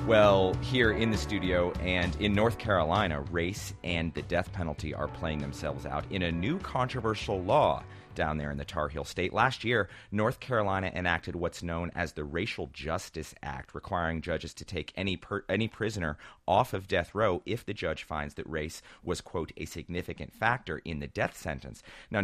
Well, here in the studio and in North Carolina, race and the death penalty are playing themselves out in a new controversial law down there in the Tar Heel State. Last year, North Carolina enacted what's known as the Racial Justice Act, requiring judges to take any prisoner off of death row if the judge finds that race was, quote, a significant factor in the death sentence. Now,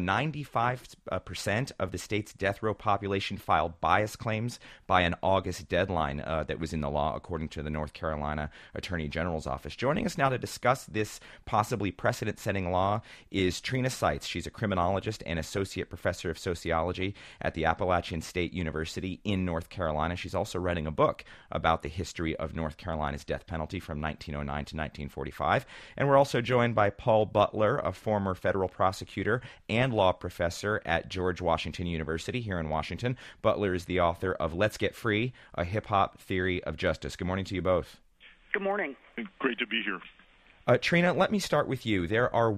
95% of the state's death row population filed bias claims by an August deadline that was in the law, according to the North Carolina Attorney General's office. Joining us now to discuss this possibly precedent-setting law is Trina Seitz. She's a criminologist and associate professor of sociology at the Appalachian State University in North Carolina. She's also writing a book about the history of North Carolina's death penalty from 1909 to 1945. And we're also joined by Paul Butler, a former federal prosecutor and law professor at George Washington University here in Washington. Butler is the author of Let's Get Free, A Hip-Hop Theory of Justice. Good morning to you both. Good morning. Great to be here. Trina, let me start with you. There are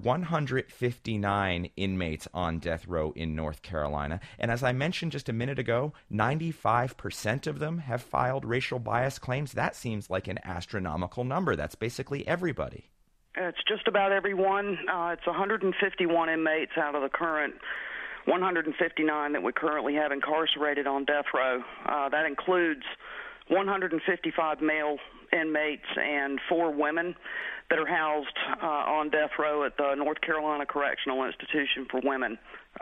159 inmates on death row in North Carolina, and as I mentioned just a minute ago, 95% of them have filed racial bias claims. That seems like an astronomical number. That's basically everybody. It's just about everyone. It's 151 inmates out of the current 159 that we currently have incarcerated on death row. That includes 155 male inmates and 4 women that are housed on death row at the North Carolina Correctional Institution for Women.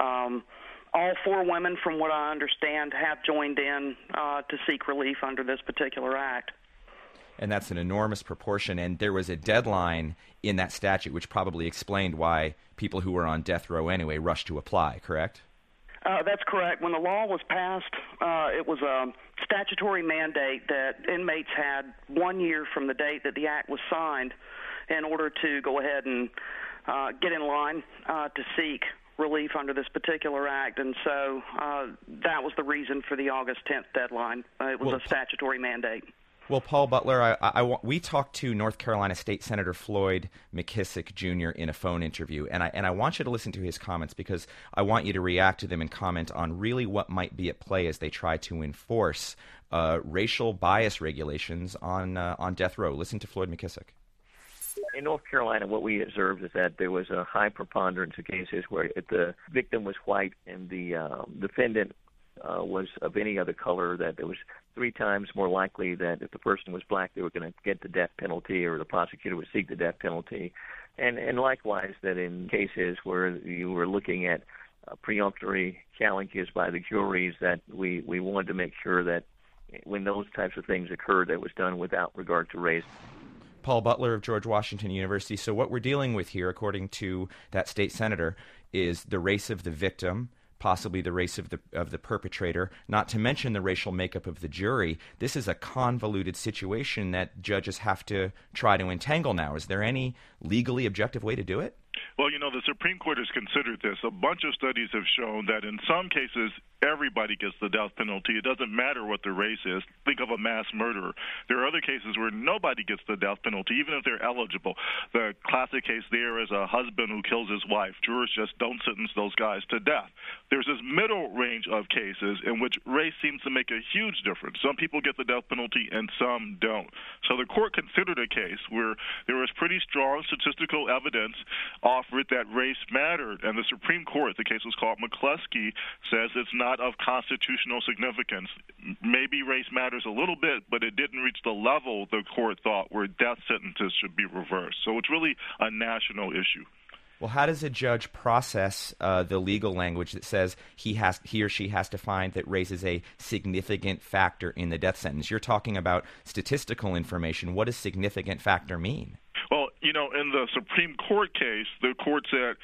All 4 women, from what I understand, have joined in to seek relief under this particular act. And that's an enormous proportion, and there was a deadline in that statute which probably explained why people who were on death row anyway rushed to apply, correct? That's correct. When the law was passed, it was a statutory mandate that inmates had 1 year from the date that the act was signed in order to go ahead and get in line to seek relief under this particular act. And so that was the reason for the August 10th deadline. It was a statutory mandate. Well, Paul Butler, we talked to North Carolina State Senator Floyd McKissick Jr. in a phone interview, and I want you to listen to his comments because I want you to react to them and comment on really what might be at play as they try to enforce racial bias regulations on death row. Listen to Floyd McKissick. In North Carolina, what we observed is that there was a high preponderance of cases where the victim was white and the defendant was of any other color, that it was 3 times more likely that if the person was black, they were going to get the death penalty or the prosecutor would seek the death penalty. And likewise, that in cases where you were looking at preemptory challenges by the juries, that we wanted to make sure that when those types of things occurred, that was done without regard to race. Paul Butler of George Washington University. So what we're dealing with here, according to that state senator, is the race of the victim, possibly the race of the perpetrator, not to mention the racial makeup of the jury. This is a convoluted situation that judges have to try to entangle now. Is there any legally objective way to do it? Well, the Supreme Court has considered this. A bunch of studies have shown that in some cases, everybody gets the death penalty. It doesn't matter what the race is. Think of a mass murderer. There are other cases where nobody gets the death penalty, even if they're eligible. The classic case there is a husband who kills his wife. Jurors just don't sentence those guys to death. There's this middle range of cases in which race seems to make a huge difference. Some people get the death penalty and some don't. So the court considered a case where there was pretty strong statistical evidence offered that race mattered, and the Supreme Court, the case was called McCluskey, says it's not of constitutional significance. Maybe race matters a little bit, but it didn't reach the level the court thought where death sentences should be reversed. So it's really a national issue. Well, how does a judge process the legal language that says he or she has to find that race is a significant factor in the death sentence? You're talking about statistical information. What does significant factor mean? Well, in the Supreme Court case, the court said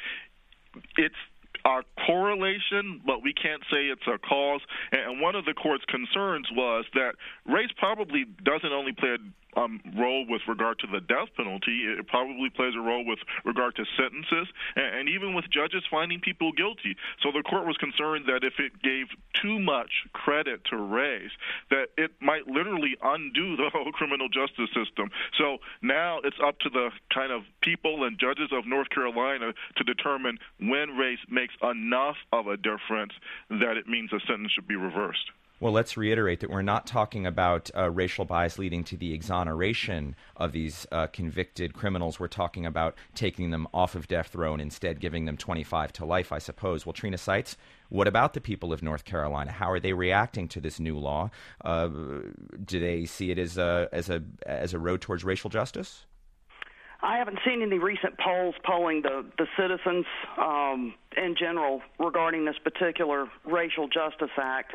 it's a correlation, but we can't say it's a cause. And one of the court's concerns was that race probably doesn't only play a role with regard to the death penalty. It probably plays a role with regard to sentences and even with judges finding people guilty. So the court was concerned that if it gave too much credit to race, that it might literally undo the whole criminal justice system. So now it's up to the kind of people and judges of North Carolina to determine when race makes enough of a difference that it means a sentence should be reversed. Well, let's reiterate that we're not talking about racial bias leading to the exoneration of these convicted criminals. We're talking about taking them off of death row and instead giving them 25 to life, I suppose. Well, Trina Seitz, what about the people of North Carolina? How are they reacting to this new law? Do they see it as a road towards racial justice? I haven't seen any recent polls polling the citizens in general regarding this particular Racial Justice Act.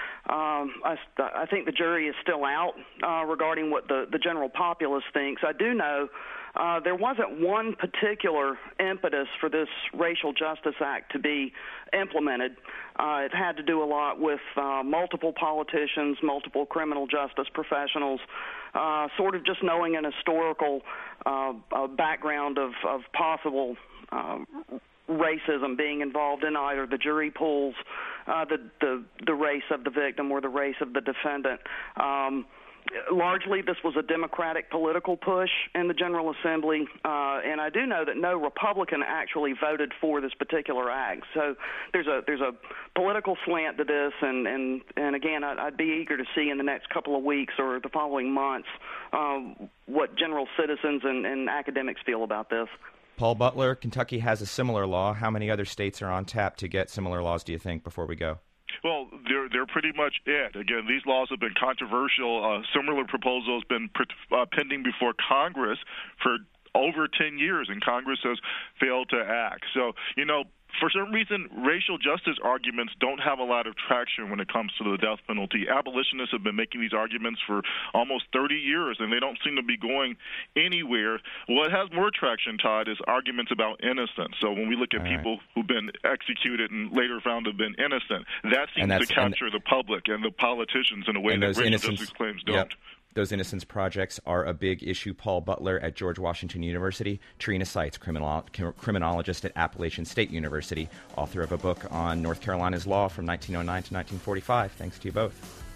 I think the jury is still out regarding what the general populace thinks. I do know there wasn't one particular impetus for this Racial Justice Act to be implemented. It had to do a lot with multiple politicians, multiple criminal justice professionals, sort of just knowing an historical background of possible racism being involved in either the jury pools, the race of the victim, or the race of the defendant. Largely, this was a Democratic political push in the General Assembly, and I do know that no Republican actually voted for this particular act. So there's a political slant to this, and again, I'd be eager to see in the next couple of weeks or the following months what general citizens and academics feel about this. Paul Butler, Kentucky has a similar law. How many other states are on tap to get similar laws, do you think, before we go? Well, they're pretty much it. Again, these laws have been controversial. Similar proposals have been pending before Congress for over 10 years, and Congress has failed to act. So, for some reason, racial justice arguments don't have a lot of traction when it comes to the death penalty. Abolitionists have been making these arguments for almost 30 years, and they don't seem to be going anywhere. What has more traction, Todd, is arguments about innocence. So when we look at people who've been executed and later found to have been innocent, that seems to capture the public and the politicians in a way that racial justice claims don't. Yep. Those innocence projects are a big issue. Paul Butler at George Washington University, Trina Seitz, criminologist at Appalachian State University, author of a book on North Carolina's law from 1909 to 1945. Thanks to you both.